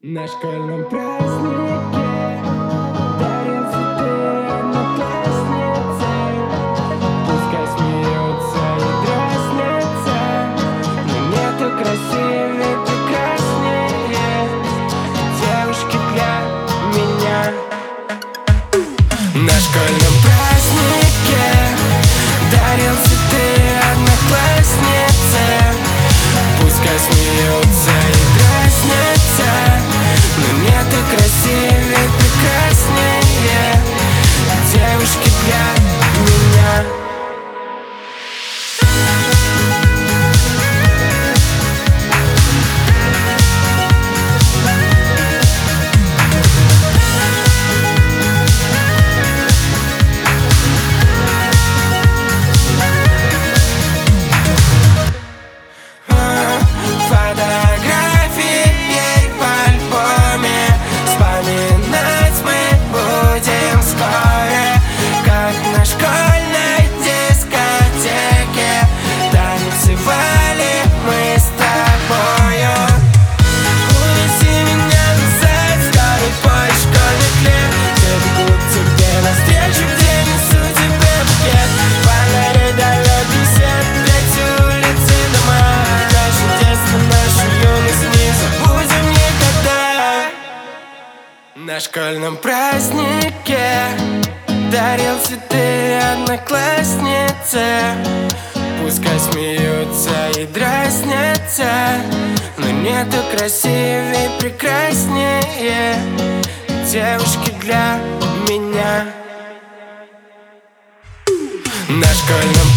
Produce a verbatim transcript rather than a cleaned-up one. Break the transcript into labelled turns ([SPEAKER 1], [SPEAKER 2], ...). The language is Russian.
[SPEAKER 1] На школьном празднике дарил цветы однокласснице. Пускай смеются и дразнятся, но нету красивее, прекраснее девушки для меня. На школьном празднике дарил цветы однокласснице. Пускай смеются и дразнятся, но нету красивее, прекраснее девушки для меня. На школьном празднике дарил цветы однокласснице. Пускай смеются и дразнятся, но нету красивее, прекраснее девушки для меня. На школьном